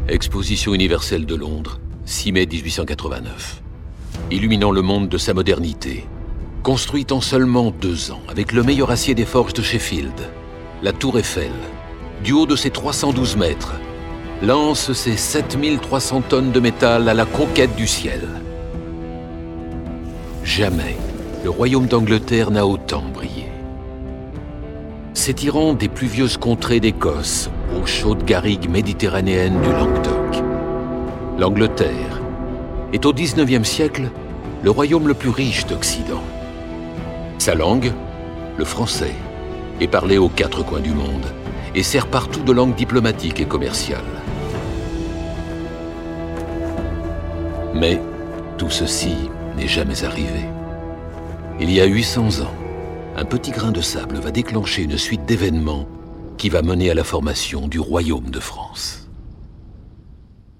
Exposition universelle de Londres, 6 mai 1889. Illuminant le monde de sa modernité. Construite en seulement 2 ans, avec le meilleur acier des forges de Sheffield, la Tour Eiffel, du haut de ses 312 mètres, lance ses 7300 tonnes de métal à la conquête du ciel. Jamais le royaume d'Angleterre n'a autant brillé. S'étirant des pluvieuses contrées d'Écosse aux chaudes garrigues méditerranéennes du Languedoc, l'Angleterre est au XIXe siècle le royaume le plus riche d'Occident. Sa langue, le français, est parlée aux 4 coins du monde et sert partout de langue diplomatique et commerciale. Mais tout ceci n'est jamais arrivé. Il y a 800 ans, un petit grain de sable va déclencher une suite d'événements qui va mener à la formation du Royaume de France.